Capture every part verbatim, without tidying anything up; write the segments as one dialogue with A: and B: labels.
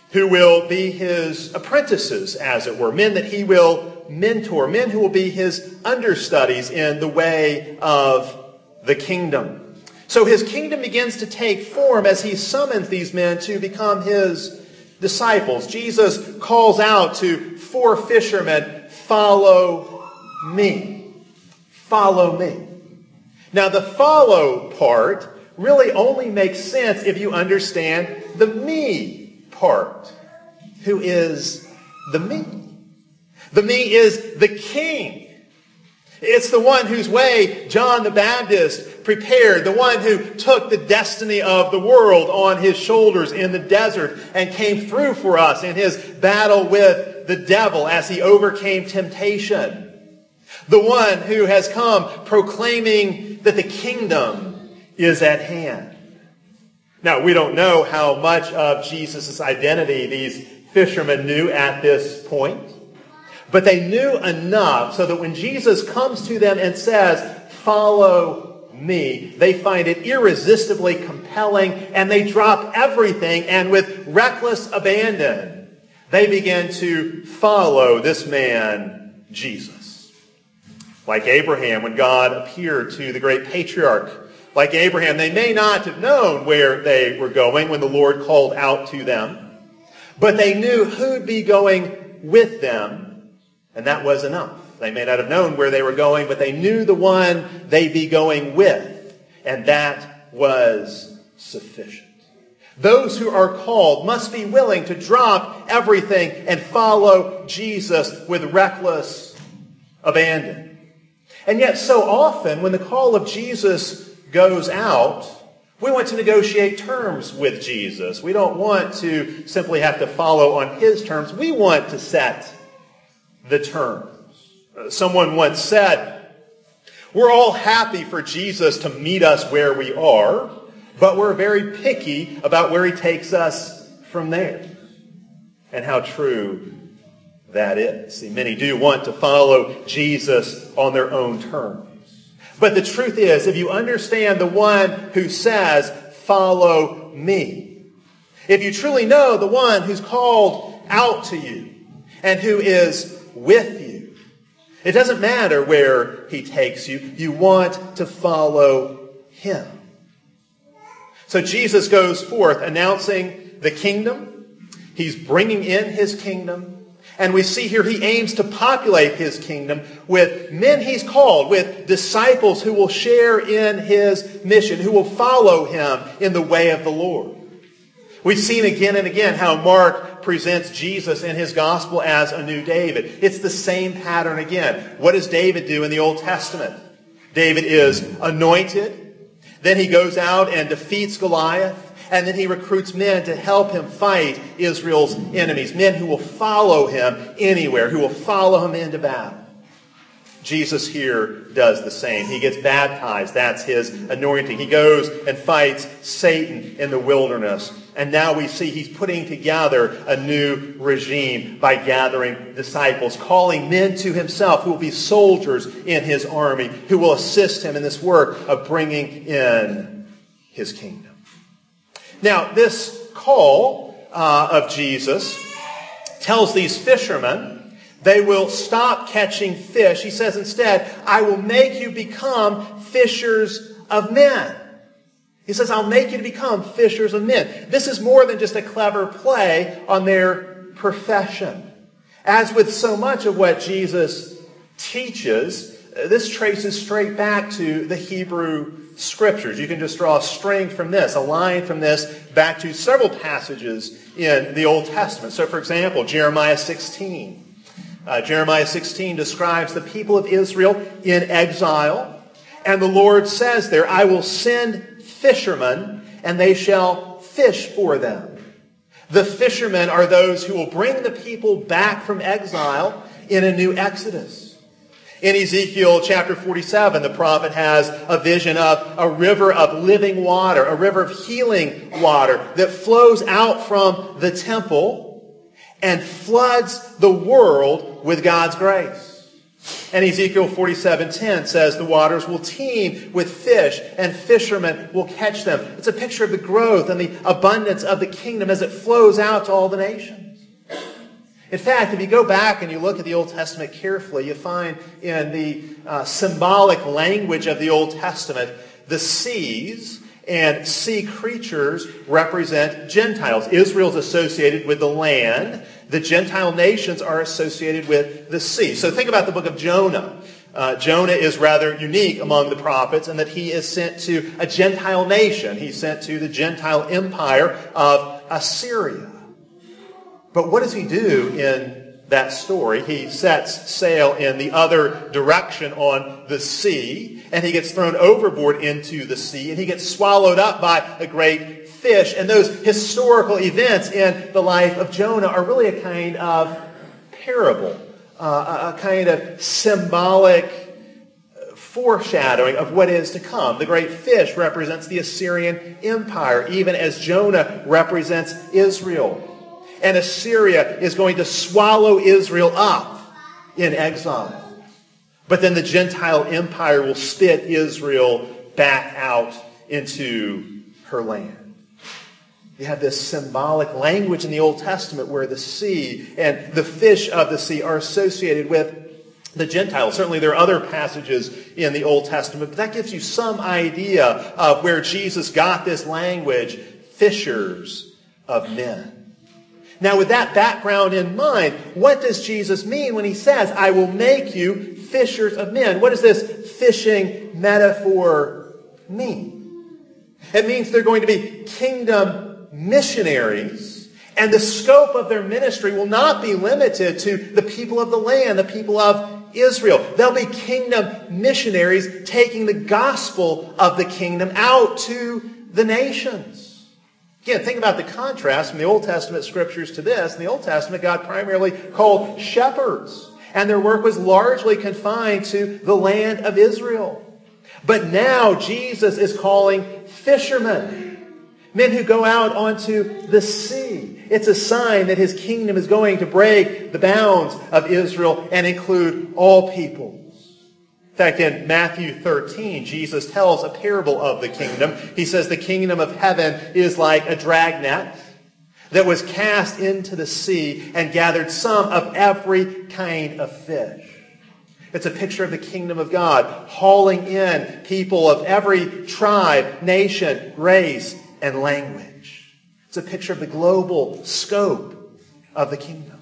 A: who will be his apprentices, as it were, men that he will mentor, men who will be his understudies in the way of the kingdom. So his kingdom begins to take form as he summons these men to become his disciples. Jesus calls out to four fishermen, "Follow me. Follow me." Now the follow part really only makes sense if you understand the me part. Who is the me? The me is the king. It's the one whose way John the Baptist prepared, the one who took the destiny of the world on his shoulders in the desert and came through for us in his battle with the devil as he overcame temptation. The one who has come proclaiming that the kingdom is at hand. Now, we don't know how much of Jesus' identity these fishermen knew at this point. But they knew enough so that when Jesus comes to them and says, "Follow me," they find it irresistibly compelling and they drop everything, and with reckless abandon, they begin to follow this man, Jesus. Like Abraham, when God appeared to the great patriarch, like Abraham, they may not have known where they were going when the Lord called out to them, but they knew who'd be going with them. And that was enough. They may not have known where they were going, but they knew the one they'd be going with. And that was sufficient. Those who are called must be willing to drop everything and follow Jesus with reckless abandon. And yet so often when the call of Jesus goes out, we want to negotiate terms with Jesus. We don't want to simply have to follow on his terms. We want to set the terms. Someone once said, "We're all happy for Jesus to meet us where we are, but we're very picky about where he takes us from there." And how true that is. See, many do want to follow Jesus on their own terms. But the truth is, if you understand the one who says, "Follow me," if you truly know the one who's called out to you and who is with you, it doesn't matter where he takes you. You want to follow him. So Jesus goes forth announcing the kingdom. He's bringing in his kingdom. And we see here he aims to populate his kingdom with men he's called, with disciples who will share in his mission, who will follow him in the way of the Lord. We've seen again and again how Mark presents Jesus in his gospel as a new David. It's the same pattern again. What does David do in the Old Testament? David is anointed. Then he goes out and defeats Goliath. And then he recruits men to help him fight Israel's enemies. Men who will follow him anywhere, who will follow him into battle. Jesus here does the same. He gets baptized. That's his anointing. He goes and fights Satan in the wilderness. And now we see he's putting together a new regime by gathering disciples, calling men to himself who will be soldiers in his army, who will assist him in this work of bringing in his kingdom. Now, this call uh, of Jesus tells these fishermen they will stop catching fish. He says instead, "I will make you become fishers of men." He says, "I'll make you to become fishers of men." This is more than just a clever play on their profession. As with so much of what Jesus teaches, this traces straight back to the Hebrew Scriptures. You can just draw a string from this, a line from this, back to several passages in the Old Testament. So, for example, Jeremiah sixteen. Uh, Jeremiah sixteen describes the people of Israel in exile. And the Lord says there, "I will send fishermen, and they shall fish for them." The fishermen are those who will bring the people back from exile in a new Exodus. In Ezekiel chapter forty-seven, the prophet has a vision of a river of living water, a river of healing water that flows out from the temple and floods the world with God's grace. And Ezekiel forty-seven ten says the waters will teem with fish and fishermen will catch them. It's a picture of the growth and the abundance of the kingdom as it flows out to all the nations. In fact, if you go back and you look at the Old Testament carefully, you find in the uh, symbolic language of the Old Testament, the seas and sea creatures represent Gentiles. Israel is associated with the land. The Gentile nations are associated with the sea. So think about the book of Jonah. Uh, Jonah is rather unique among the prophets in that he is sent to a Gentile nation. He's sent to the Gentile empire of Assyria. But what does he do in that story? He sets sail in the other direction on the sea, and he gets thrown overboard into the sea, and he gets swallowed up by a great fish. And those historical events in the life of Jonah are really a kind of parable, uh, a kind of symbolic foreshadowing of what is to come. The great fish represents the Assyrian Empire, even as Jonah represents Israel. And Assyria is going to swallow Israel up in exile. But then the Gentile empire will spit Israel back out into her land. You have this symbolic language in the Old Testament where the sea and the fish of the sea are associated with the Gentiles. Certainly there are other passages in the Old Testament, but that gives you some idea of where Jesus got this language, fishers of men. Now, with that background in mind, what does Jesus mean when he says, I will make you fishers of men? What does this fishing metaphor mean? It means they're going to be kingdom missionaries, and the scope of their ministry will not be limited to the people of the land, the people of Israel. They'll be kingdom missionaries taking the gospel of the kingdom out to the nations. Again, think about the contrast from the Old Testament scriptures to this. In the Old Testament, God primarily called shepherds, and their work was largely confined to the land of Israel. But now Jesus is calling fishermen, men who go out onto the sea. It's a sign that his kingdom is going to break the bounds of Israel and include all peoples. In fact, in Matthew thirteen, Jesus tells a parable of the kingdom. He says the kingdom of heaven is like a dragnet that was cast into the sea and gathered some of every kind of fish. It's a picture of the kingdom of God, hauling in people of every tribe, nation, race, and language. It's a picture of the global scope of the kingdom.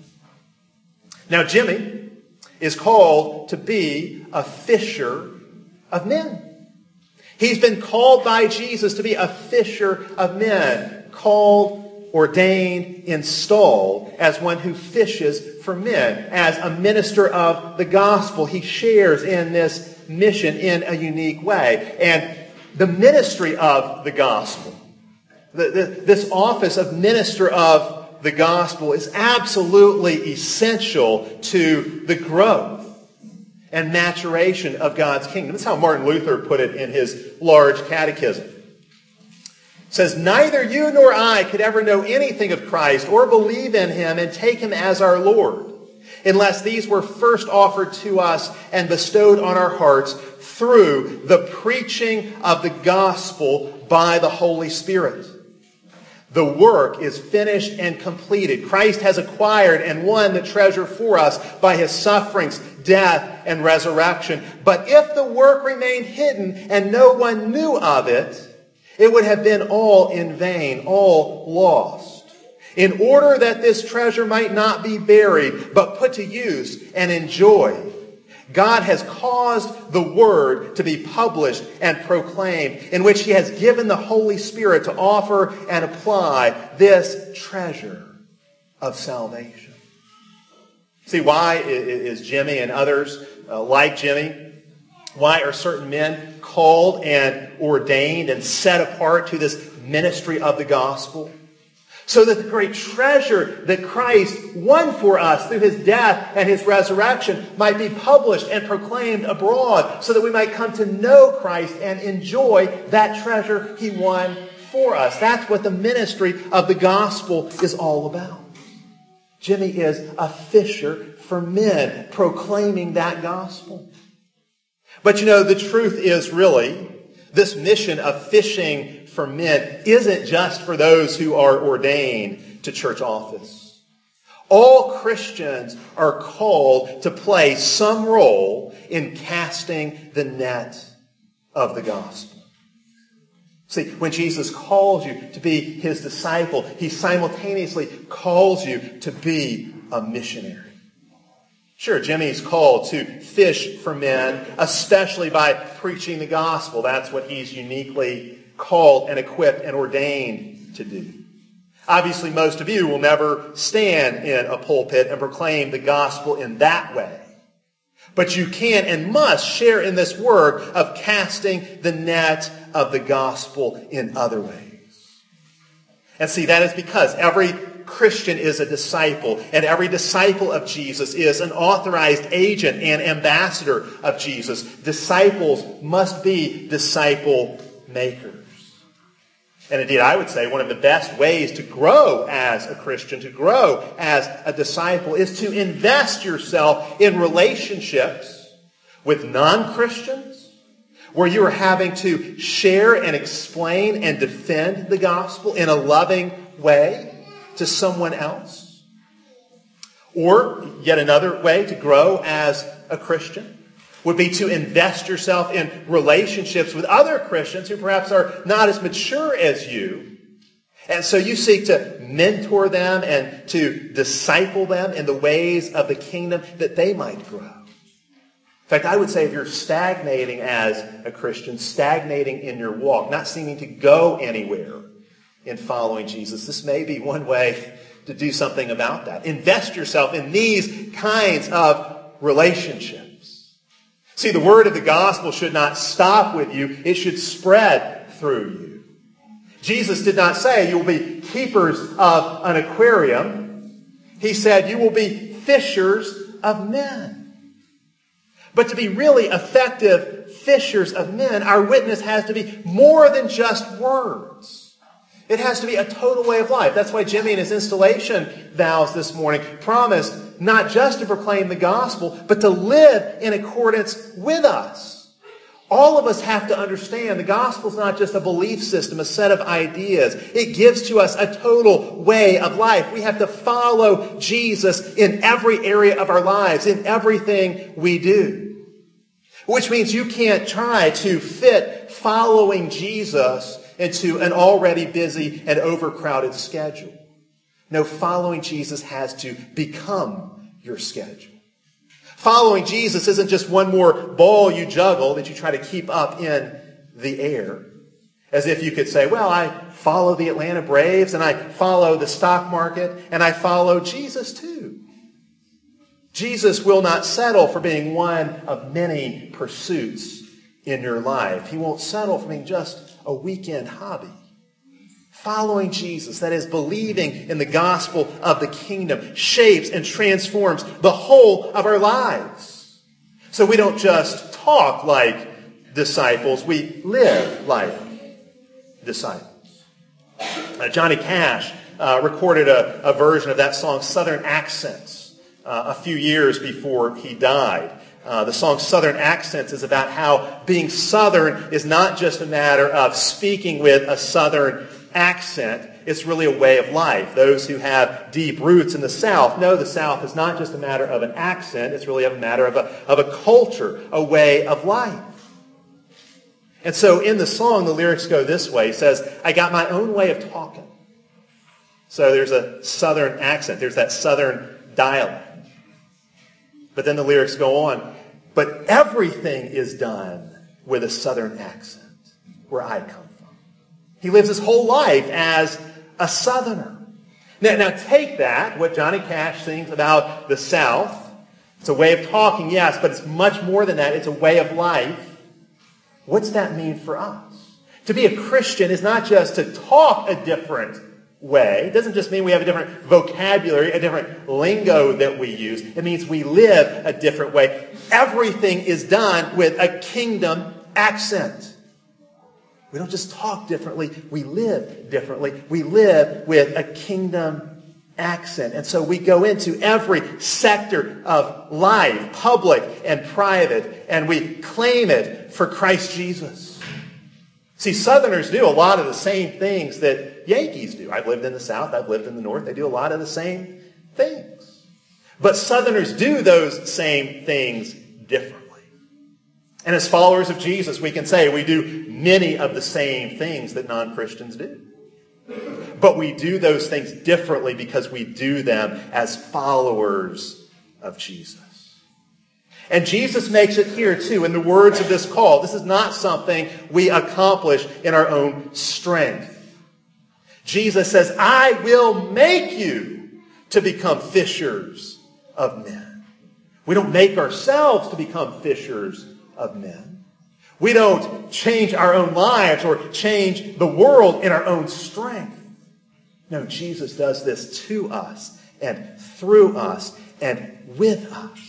A: Now, Jimmy is called to be a fisher of men. He's been called by Jesus to be a fisher of men, called, ordained, installed as one who fishes for men. As a minister of the gospel, he shares in this mission in a unique way. And the ministry of the gospel, the, the, this office of minister of the gospel is absolutely essential to the growth and maturation of God's kingdom. That's how Martin Luther put it in his large catechism. It says, neither you nor I could ever know anything of Christ or believe in him and take him as our Lord unless these were first offered to us and bestowed on our hearts through the preaching of the gospel by the Holy Spirit. The work is finished and completed. Christ has acquired and won the treasure for us by his sufferings, death, and resurrection. But if the work remained hidden and no one knew of it, it would have been all in vain, all lost. In order that this treasure might not be buried, but put to use and enjoyed, God has caused the word to be published and proclaimed, in which he has given the Holy Spirit to offer and apply this treasure of salvation. See, why is Jimmy and others uh, like Jimmy, why are certain men called and ordained and set apart to this ministry of the gospel? So that the great treasure that Christ won for us through his death and his resurrection might be published and proclaimed abroad, so that we might come to know Christ and enjoy that treasure he won for us. That's what the ministry of the gospel is all about. Jimmy is a fisher for men, proclaiming that gospel. But you know, the truth is really, this mission of fishing for men isn't just for those who are ordained to church office. All Christians are called to play some role in casting the net of the gospel. See, when Jesus calls you to be his disciple, he simultaneously calls you to be a missionary. Sure, Jimmy's called to fish for men, especially by preaching the gospel. That's what he's uniquely called and equipped and ordained to do. Obviously, most of you will never stand in a pulpit and proclaim the gospel in that way. But you can and must share in this work of casting the net of the gospel in other ways. And see, that is because every Christian is a disciple, and every disciple of Jesus is an authorized agent and ambassador of Jesus. Disciples must be disciple makers. And indeed, I would say one of the best ways to grow as a Christian, to grow as a disciple, is to invest yourself in relationships with non-Christians, where you are having to share and explain and defend the gospel in a loving way to someone else. Or, yet another way to grow as a Christian would be to invest yourself in relationships with other Christians who perhaps are not as mature as you. And so you seek to mentor them and to disciple them in the ways of the kingdom that they might grow. In fact, I would say if you're stagnating as a Christian, stagnating in your walk, not seeming to go anywhere in following Jesus, this may be one way to do something about that. Invest yourself in these kinds of relationships. See, the word of the gospel should not stop with you. It should spread through you. Jesus did not say you will be keepers of an aquarium. He said you will be fishers of men. But to be really effective fishers of men, our witness has to be more than just words. It has to be a total way of life. That's why Jimmy in his installation vows this morning promised not just to proclaim the gospel, but to live in accordance with us. All of us have to understand the gospel is not just a belief system, a set of ideas. It gives to us a total way of life. We have to follow Jesus in every area of our lives, in everything we do. Which means you can't try to fit following Jesus into an already busy and overcrowded schedule. No, following Jesus has to become your schedule. Following Jesus isn't just one more ball you juggle that you try to keep up in the air. As if you could say, well, I follow the Atlanta Braves and I follow the stock market and I follow Jesus too. Jesus will not settle for being one of many pursuits in your life. He won't settle for being just a weekend hobby. Following Jesus, that is, believing in the gospel of the kingdom, shapes and transforms the whole of our lives. So we don't just talk like disciples, we live like disciples. Uh, Johnny Cash uh, recorded a, a version of that song, Southern Accents, uh, a few years before he died. Uh, the song Southern Accents is about how being Southern is not just a matter of speaking with a Southern accent. It's really a way of life. Those who have deep roots in the South know the South is not just a matter of an accent. It's really a matter of a, of a culture, a way of life. And so in the song, the lyrics go this way. It says, I got my own way of talking. So there's a Southern accent. There's that Southern dialect. But then the lyrics go on. But everything is done with a Southern accent where I come from. He lives his whole life as a Southerner. Now, now take that, what Johnny Cash sings about the South. It's a way of talking, yes, but it's much more than that. It's a way of life. What's that mean for us? To be a Christian is not just to talk a different way. It doesn't just mean we have a different vocabulary, a different lingo that we use. It means we live a different way. Everything is done with a kingdom accent. We don't just talk differently, we live differently. We live with a kingdom accent. And so we go into every sector of life, public and private, and we claim it for Christ Jesus. See, Southerners do a lot of the same things that Yankees do. I've lived in the South. I've lived in the North. They do a lot of the same things. But Southerners do those same things differently. And as followers of Jesus, we can say we do many of the same things that non-Christians do. But we do those things differently because we do them as followers of Jesus. And Jesus makes it here too in the words of this call. This is not something we accomplish in our own strength. Jesus says, I will make you to become fishers of men. We don't make ourselves to become fishers of men. We don't change our own lives or change the world in our own strength. No, Jesus does this to us and through us and with us.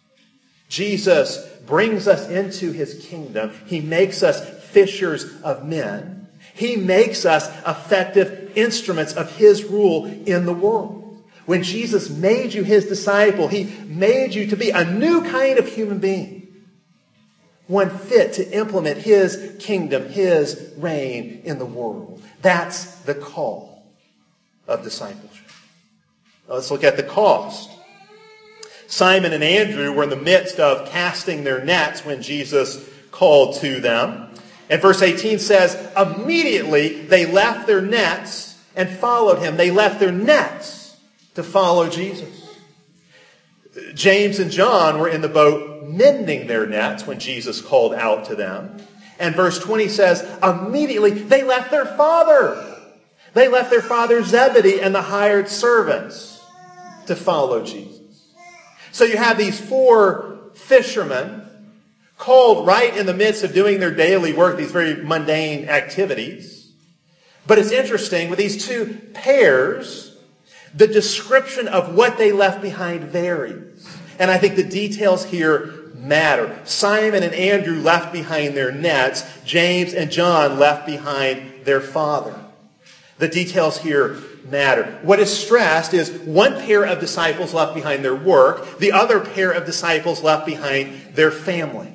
A: Jesus brings us into his kingdom. He makes us fishers of men. He makes us effective instruments of his rule in the world. When Jesus made you his disciple, he made you to be a new kind of human being. One fit to implement his kingdom, his reign in the world. That's the call of discipleship. Now let's look at the cost. Simon and Andrew were in the midst of casting their nets when Jesus called to them. And verse eighteen says, immediately they left their nets and followed him. They left their nets to follow Jesus. James and John were in the boat mending their nets when Jesus called out to them. And verse twenty says, immediately they left their father. They left their father Zebedee and the hired servants to follow Jesus. So you have these four fishermen called right in the midst of doing their daily work, these very mundane activities. But it's interesting, with these two pairs, the description of what they left behind varies. And I think the details here matter. Simon and Andrew left behind their nets. James and John left behind their father. The details here matter. What is stressed is one pair of disciples left behind their work, the other pair of disciples left behind their family.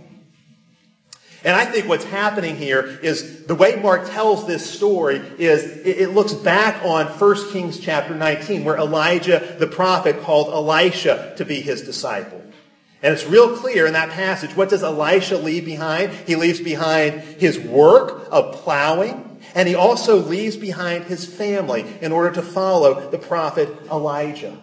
A: And I think what's happening here is the way Mark tells this story is it looks back on First Kings chapter nineteen, where Elijah the prophet called Elisha to be his disciple. And it's real clear in that passage, what does Elisha leave behind? He leaves behind his work of plowing. And he also leaves behind his family in order to follow the prophet Elijah.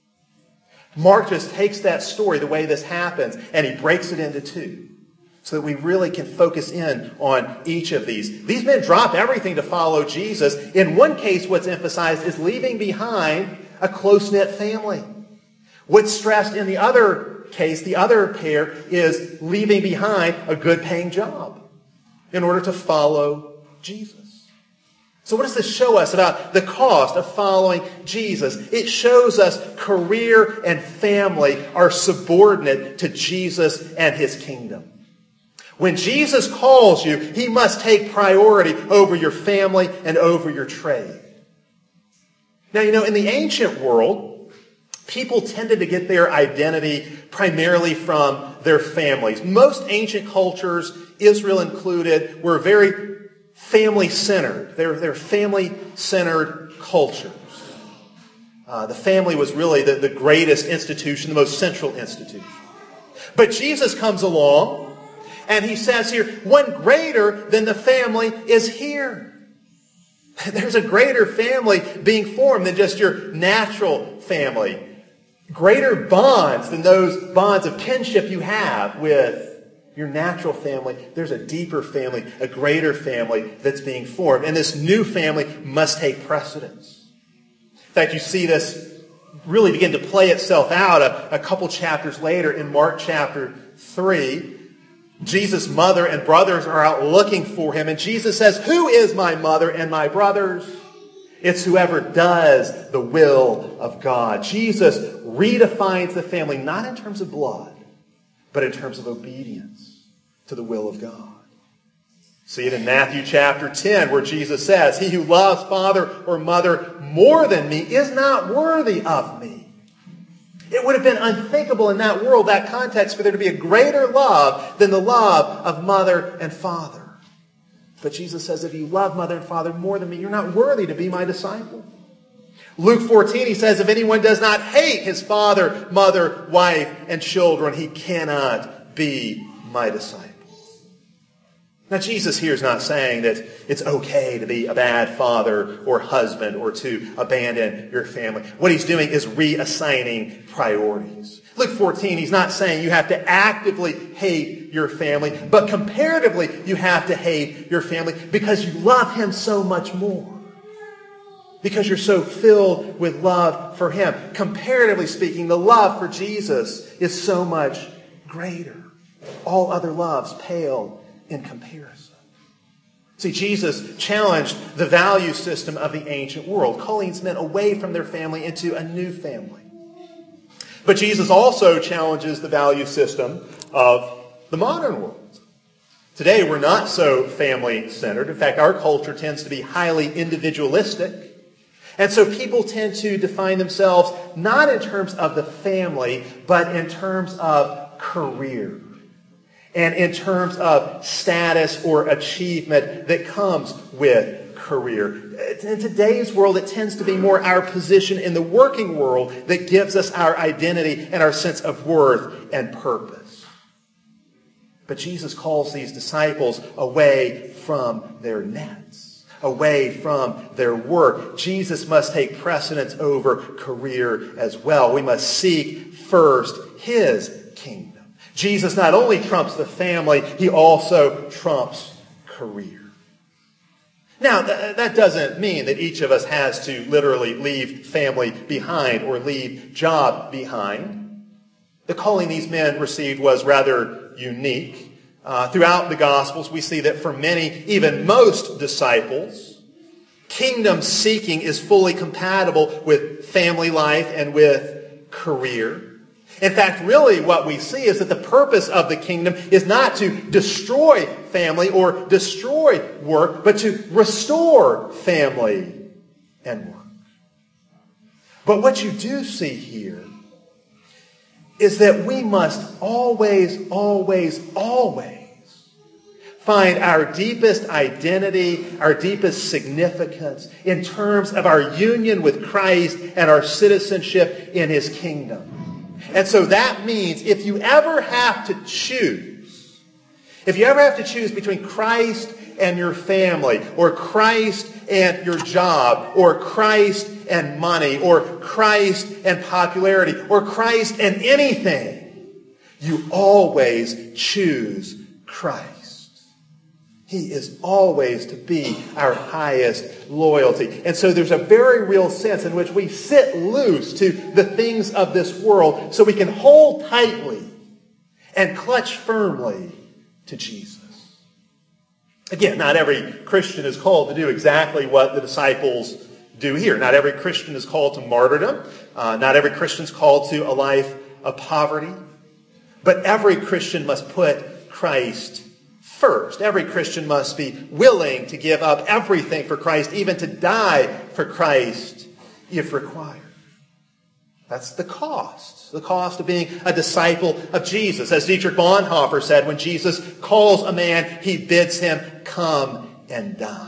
A: Mark just takes that story, the way this happens, and he breaks it into two so that we really can focus in on each of these. These men drop everything to follow Jesus. In one case, what's emphasized is leaving behind a close-knit family. What's stressed in the other case, the other pair, is leaving behind a good-paying job in order to follow Jesus. So what does this show us about the cost of following Jesus? It shows us career and family are subordinate to Jesus and his kingdom. When Jesus calls you, he must take priority over your family and over your trade. Now, you know, in the ancient world, people tended to get their identity primarily from their families. Most ancient cultures, Israel included, were very family-centered. They're, they're family-centered cultures. Uh, the family was really the, the greatest institution, the most central institution. But Jesus comes along, and he says here, one greater than the family is here. There's a greater family being formed than just your natural family. Greater bonds than those bonds of kinship you have with your natural family. There's a deeper family, a greater family that's being formed. And this new family must take precedence. In fact, you see this really begin to play itself out a, a couple chapters later in Mark chapter three. Jesus' mother and brothers are out looking for him. And Jesus says, who is my mother and my brothers? It's whoever does the will of God. Jesus redefines the family, not in terms of blood, but in terms of obedience to the will of God. See it in Matthew chapter ten, where Jesus says, "He who loves father or mother more than me is not worthy of me." It would have been unthinkable in that world, that context, for there to be a greater love than the love of mother and father. But Jesus says, if you love mother and father more than me, you're not worthy to be my disciple. Luke fourteen, he says, if anyone does not hate his father, mother, wife, and children, he cannot be my disciple. Now, Jesus here is not saying that it's okay to be a bad father or husband or to abandon your family. What he's doing is reassigning priorities. Luke fourteen, he's not saying you have to actively hate your family, but comparatively you have to hate your family because you love him so much more. Because you're so filled with love for him. Comparatively speaking, the love for Jesus is so much greater. All other loves pale in comparison. See, Jesus challenged the value system of the ancient world, calling his men away from their family into a new family. But Jesus also challenges the value system of the modern world. Today, we're not so family-centered. In fact, our culture tends to be highly individualistic. And so people tend to define themselves not in terms of the family, but in terms of career. And in terms of status or achievement that comes with career. In today's world, it tends to be more our position in the working world that gives us our identity and our sense of worth and purpose. But Jesus calls these disciples away from their nets, away from their work. Jesus must take precedence over career as well. We must seek first his kingdom. Jesus not only trumps the family, he also trumps career. Now, th- that doesn't mean that each of us has to literally leave family behind or leave job behind. The calling these men received was rather unique. Uh, throughout the Gospels, we see that for many, even most disciples, kingdom seeking is fully compatible with family life and with career. In fact, really what we see is that the purpose of the kingdom is not to destroy family or destroy work, but to restore family and work. But what you do see here is that we must always, always, always find our deepest identity, our deepest significance in terms of our union with Christ and our citizenship in his kingdom. And so that means if you ever have to choose, if you ever have to choose between Christ and your family, or Christ and your job, or Christ and money, or Christ and popularity, or Christ and anything, you always choose Christ. He is always to be our highest loyalty. And so there's a very real sense in which we sit loose to the things of this world so we can hold tightly and clutch firmly to Jesus. Again, not every Christian is called to do exactly what the disciples do here. Not every Christian is called to martyrdom. Uh, not every Christian is called to a life of poverty. But every Christian must put Christ first. Every Christian must be willing to give up everything for Christ, even to die for Christ if required. That's the cost. The cost of being a disciple of Jesus. As Dietrich Bonhoeffer said, when Jesus calls a man, he bids him come and die.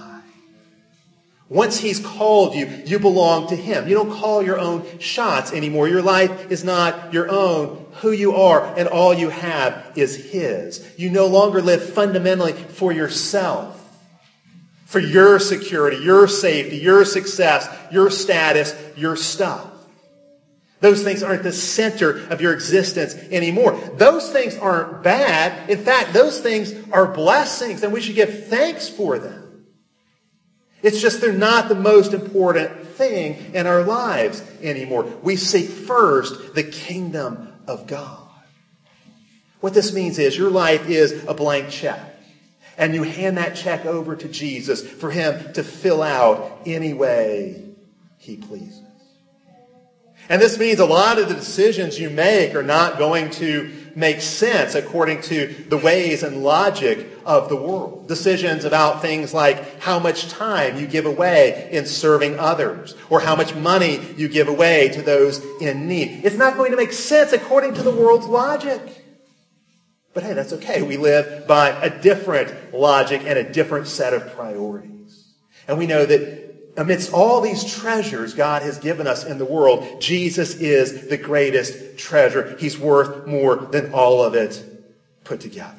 A: Once he's called you, you belong to him. You don't call your own shots anymore. Your life is not your own. Who you are and all you have is his. You no longer live fundamentally for yourself, for your security, your safety, your success, your status, your stuff. Those things aren't the center of your existence anymore. Those things aren't bad. In fact, those things are blessings, and we should give thanks for them. It's just they're not the most important thing in our lives anymore. We seek first the kingdom of God. What this means is your life is a blank check. And you hand that check over to Jesus for him to fill out any way he pleases. And this means a lot of the decisions you make are not going to make sense according to the ways and logic of the world. Decisions about things like how much time you give away in serving others, or how much money you give away to those in need. It's not going to make sense according to the world's logic. But hey, that's okay. We live by a different logic and a different set of priorities. And we know that amidst all these treasures God has given us in the world, Jesus is the greatest treasure. He's worth more than all of it put together.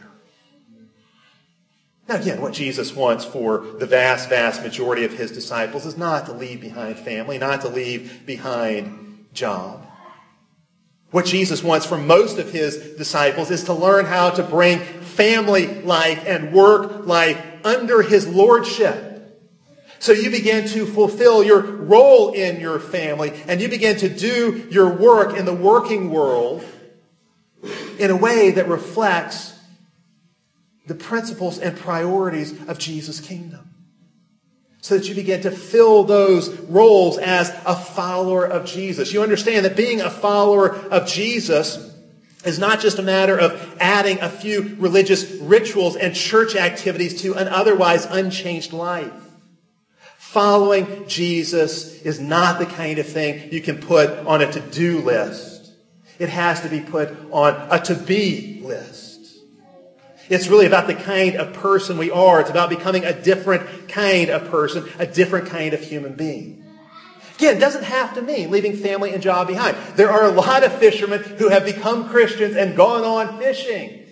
A: Now again, what Jesus wants for the vast, vast majority of his disciples is not to leave behind family, not to leave behind job. What Jesus wants from most of his disciples is to learn how to bring family life and work life under his lordship. So you begin to fulfill your role in your family, and you begin to do your work in the working world in a way that reflects the principles and priorities of Jesus' kingdom. So that you begin to fill those roles as a follower of Jesus. You understand that being a follower of Jesus is not just a matter of adding a few religious rituals and church activities to an otherwise unchanged life. Following Jesus is not the kind of thing you can put on a to-do list. It has to be put on a to-be list. It's really about the kind of person we are. It's about becoming a different kind of person, a different kind of human being. Again, it doesn't have to mean leaving family and job behind. There are a lot of fishermen who have become Christians and gone on fishing.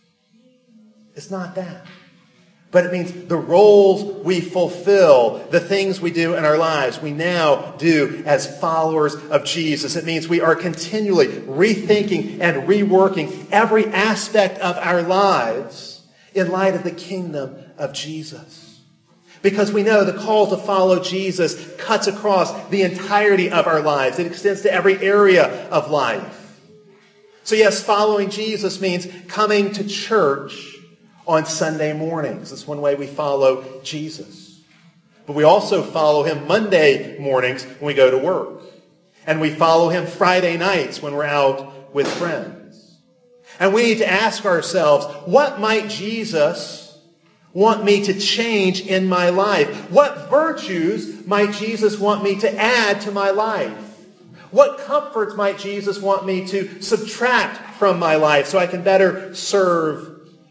A: It's not that. But it means the roles we fulfill, the things we do in our lives, we now do as followers of Jesus. It means we are continually rethinking and reworking every aspect of our lives in light of the kingdom of Jesus. Because we know the call to follow Jesus cuts across the entirety of our lives. It extends to every area of life. So yes, following Jesus means coming to church on Sunday mornings. That's one way we follow Jesus. But we also follow him Monday mornings when we go to work. And we follow him Friday nights when we're out with friends. And we need to ask ourselves, what might Jesus want me to change in my life? What virtues might Jesus want me to add to my life? What comforts might Jesus want me to subtract from my life so I can better serve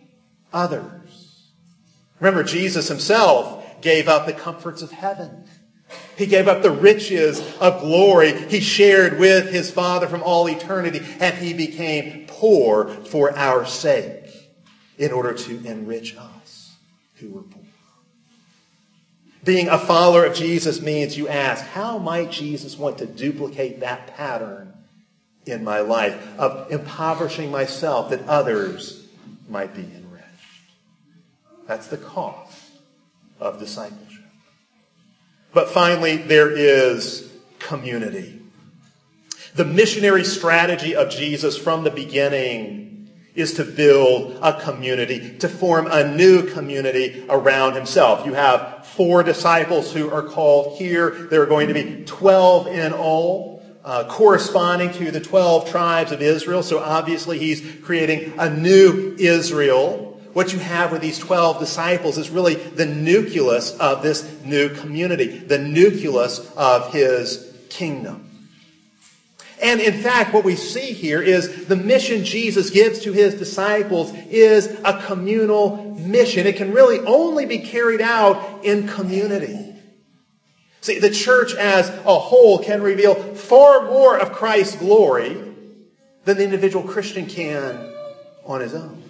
A: others? Remember, Jesus himself gave up the comforts of heaven. He gave up the riches of glory he shared with his Father from all eternity, and he became poor for our sake in order to enrich us who were poor. Being a follower of Jesus means you ask, how might Jesus want to duplicate that pattern in my life of impoverishing myself that others might be enriched? That's the cost of discipleship. But finally, there is community. The missionary strategy of Jesus from the beginning is to build a community, to form a new community around himself. You have four disciples who are called here. There are going to be twelve in all, uh, corresponding to the twelve tribes of Israel. So obviously he's creating a new Israel. What you have with these twelve disciples is really the nucleus of this new community, the nucleus of his kingdom. And in fact, what we see here is the mission Jesus gives to his disciples is a communal mission. It can really only be carried out in community. See, the church as a whole can reveal far more of Christ's glory than the individual Christian can on his own.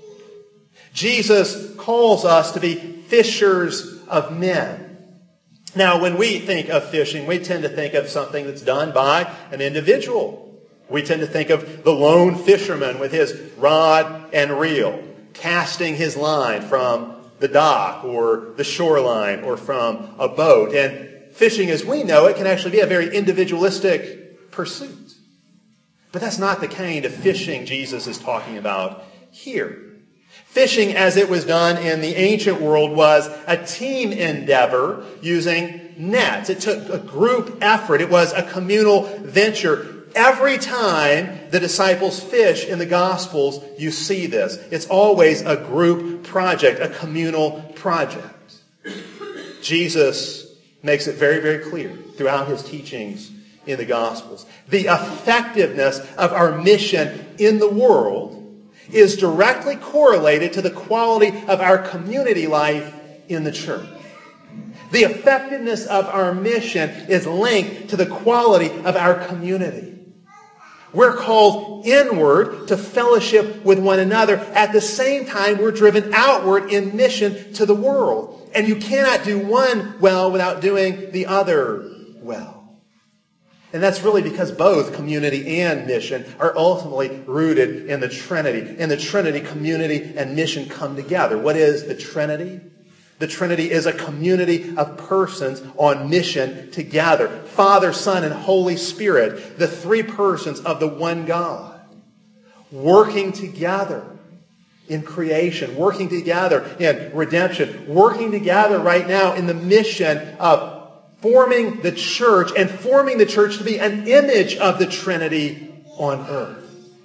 A: Jesus calls us to be fishers of men. Now, when we think of fishing, we tend to think of something that's done by an individual. We tend to think of the lone fisherman with his rod and reel, casting his line from the dock or the shoreline or from a boat. And fishing as we know it can actually be a very individualistic pursuit. But that's not the kind of fishing Jesus is talking about here. Fishing as it was done in the ancient world was a team endeavor using nets. It took a group effort. It was a communal venture. Every time the disciples fish in the Gospels, you see this. It's always a group project, a communal project. Jesus makes it very, very clear throughout his teachings in the Gospels. The effectiveness of our mission in the world is directly correlated to the quality of our community life in the church. The effectiveness of our mission is linked to the quality of our community. We're called inward to fellowship with one another. At the same time, we're driven outward in mission to the world. And you cannot do one well without doing the other well. And that's really because both community and mission are ultimately rooted in the Trinity. In the Trinity, community and mission come together. What is the Trinity? The Trinity is a community of persons on mission together. Father, Son, and Holy Spirit, the three persons of the one God, working together in creation, working together in redemption, working together right now in the mission of forming the church and forming the church to be an image of the Trinity on earth.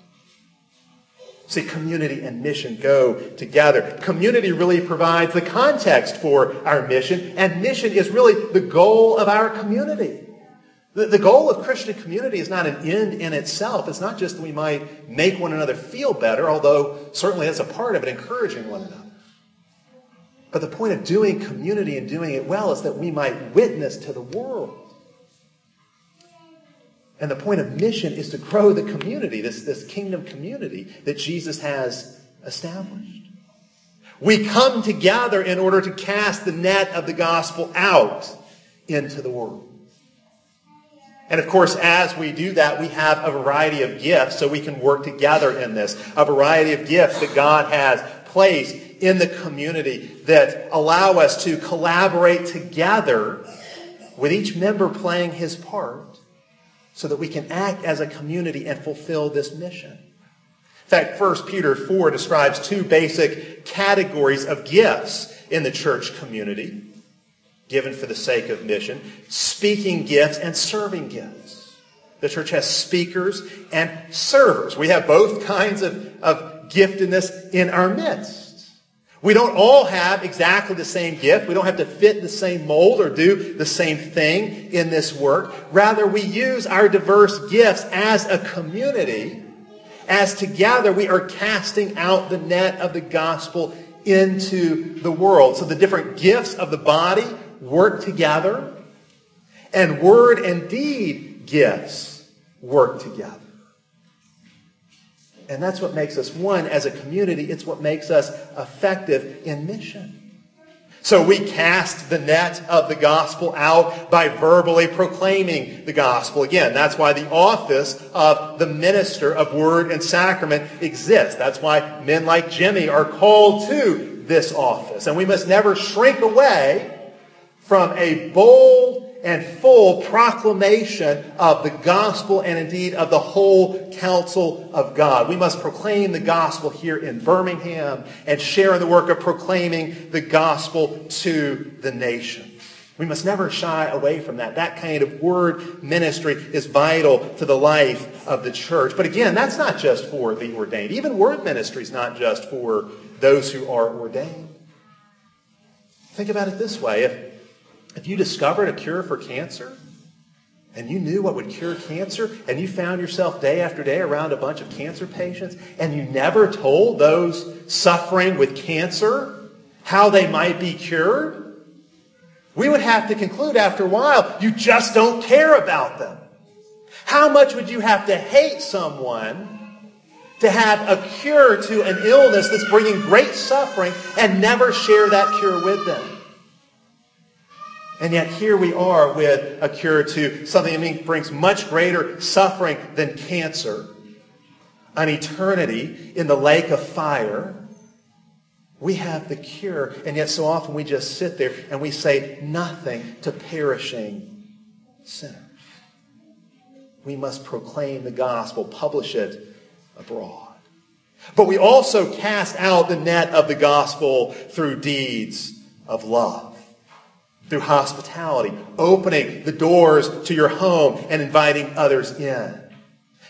A: See, community and mission go together. Community really provides the context for our mission, and mission is really the goal of our community. The, the goal of Christian community is not an end in itself. It's not just that we might make one another feel better, although certainly that's a part of it, encouraging one another. But the point of doing community and doing it well is that we might witness to the world. And the point of mission is to grow the community, this, this kingdom community that Jesus has established. We come together in order to cast the net of the gospel out into the world. And of course, as we do that, we have a variety of gifts so we can work together in this. A variety of gifts that God has placed in the community that allow us to collaborate together with each member playing his part, so that we can act as a community and fulfill this mission. In fact, First Peter four describes two basic categories of gifts in the church community, given for the sake of mission: speaking gifts and serving gifts. The church has speakers and servers. We have both kinds of, of giftedness in our midst. We don't all have exactly the same gift. We don't have to fit the same mold or do the same thing in this work. Rather, we use our diverse gifts as a community, as together we are casting out the net of the gospel into the world. So the different gifts of the body work together, and word and deed gifts work together. And that's what makes us one as a community. It's what makes us effective in mission. So we cast the net of the gospel out by verbally proclaiming the gospel. Again, that's why the office of the minister of word and sacrament exists. That's why men like Jimmy are called to this office. And we must never shrink away from a bold and full proclamation of the gospel and indeed of the whole counsel of God. We must proclaim the gospel here in Birmingham and share in the work of proclaiming the gospel to the nations. We must never shy away from that. That kind of word ministry is vital to the life of the church. But again, that's not just for the ordained. Even word ministry is not just for those who are ordained. Think about it this way. If If you discovered a cure for cancer, and you knew what would cure cancer, and you found yourself day after day around a bunch of cancer patients, and you never told those suffering with cancer how they might be cured, we would have to conclude after a while, you just don't care about them. How much would you have to hate someone to have a cure to an illness that's bringing great suffering and never share that cure with them? And yet here we are with a cure to something that brings much greater suffering than cancer. An eternity in the lake of fire. We have the cure, and yet so often we just sit there and we say nothing to perishing sinners. We must proclaim the gospel, publish it abroad. But we also cast out the net of the gospel through deeds of love. Through hospitality, opening the doors to your home and inviting others in.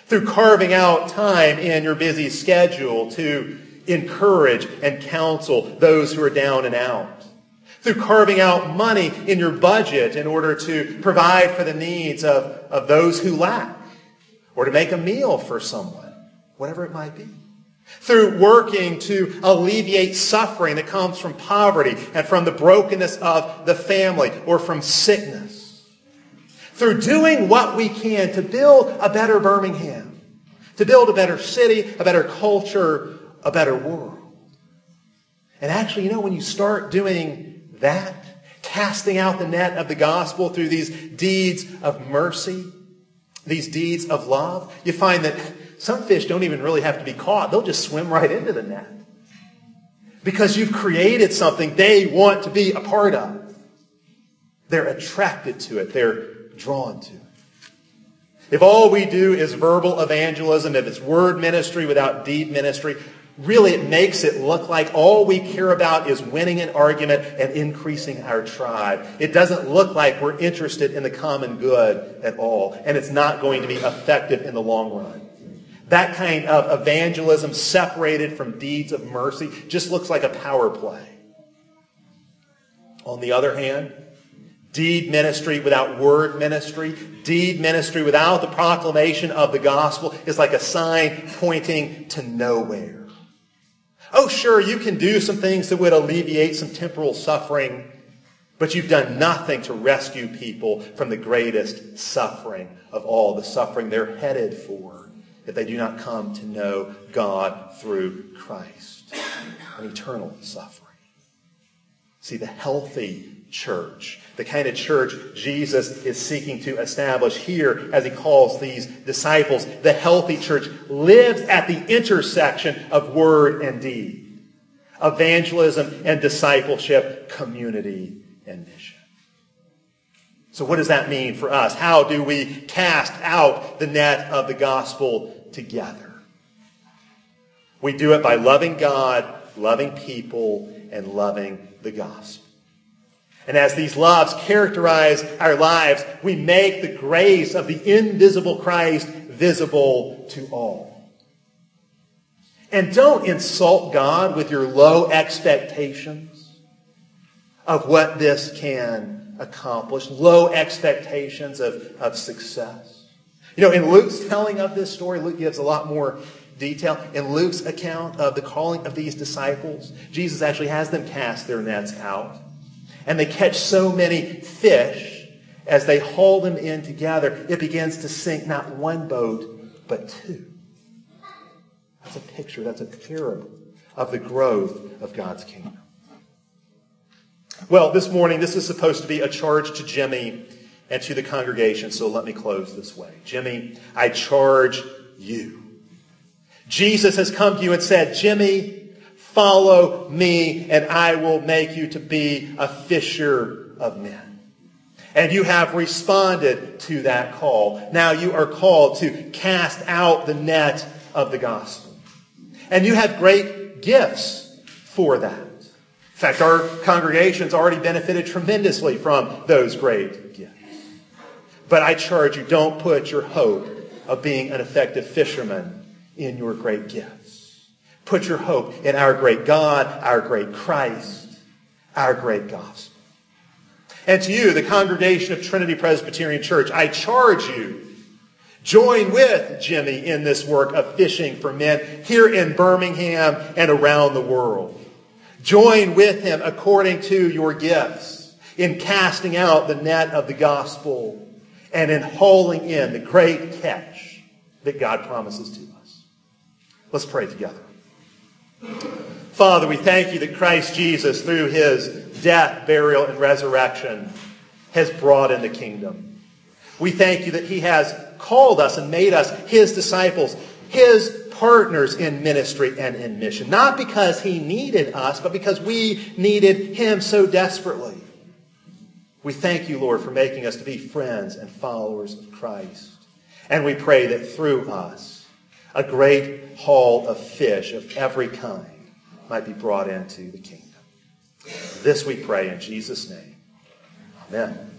A: through carving out time in your busy schedule to encourage and counsel those who are down and out, through carving out money in your budget in order to provide for the needs of, of those who lack, or to make a meal for someone, whatever it might be. Through working to alleviate suffering that comes from poverty and from the brokenness of the family or from sickness. Through doing what we can to build a better Birmingham, to build a better city, a better culture, a better world. And actually, you know, when you start doing that, casting out the net of the gospel through these deeds of mercy, these deeds of love, you find that some fish don't even really have to be caught. They'll just swim right into the net. Because you've created something they want to be a part of. They're attracted to it. They're drawn to it. If all we do is verbal evangelism, if it's word ministry without deed ministry, really it makes it look like all we care about is winning an argument and increasing our tribe. It doesn't look like we're interested in the common good at all. And it's not going to be effective in the long run. That kind of evangelism separated from deeds of mercy just looks like a power play. On the other hand, deed ministry without word ministry, deed ministry without the proclamation of the gospel is like a sign pointing to nowhere. Oh, sure, you can do some things that would alleviate some temporal suffering, but you've done nothing to rescue people from the greatest suffering of all, the suffering they're headed for if they do not come to know God through Christ, an eternal suffering. See, the healthy church, the kind of church Jesus is seeking to establish here as he calls these disciples, the healthy church lives at the intersection of word and deed, evangelism and discipleship, community and mission. So what does that mean for us? How do we cast out the net of the gospel together? We do it by loving God, loving people, and loving the gospel. And as these loves characterize our lives, we make the grace of the invisible Christ visible to all. And don't insult God with your low expectations of what this can accomplish, low expectations of, of success. You know, in Luke's telling of this story, Luke gives a lot more detail. In Luke's account of the calling of these disciples, Jesus actually has them cast their nets out. And they catch so many fish as they haul them in together, it begins to sink not one boat, but two. That's a picture, that's a parable of the growth of God's kingdom. Well, this morning, this is supposed to be a charge to Jimmy and to the congregation, so let me close this way. Jimmy, I charge you. Jesus has come to you and said, Jimmy, follow me, and I will make you to be a fisher of men. And you have responded to that call. Now you are called to cast out the net of the gospel. And you have great gifts for that. In fact, our congregation's already benefited tremendously from those great gifts. But I charge you, don't put your hope of being an effective fisherman in your great gifts. Put your hope in our great God, our great Christ, our great gospel. And to you, the congregation of Trinity Presbyterian Church, I charge you, join with Jimmy in this work of fishing for men here in Birmingham and around the world. Join with him according to your gifts in casting out the net of the gospel and in hauling in the great catch that God promises to us. Let's pray together. Father, we thank you that Christ Jesus, through his death, burial, and resurrection, has brought in the kingdom. We thank you that he has called us and made us his disciples, his partners in ministry and in mission. Not because he needed us, but because we needed him so desperately. We thank you, Lord, for making us to be friends and followers of Christ. And we pray that through us, a great haul of fish of every kind might be brought into the kingdom. This we pray in Jesus' name. Amen.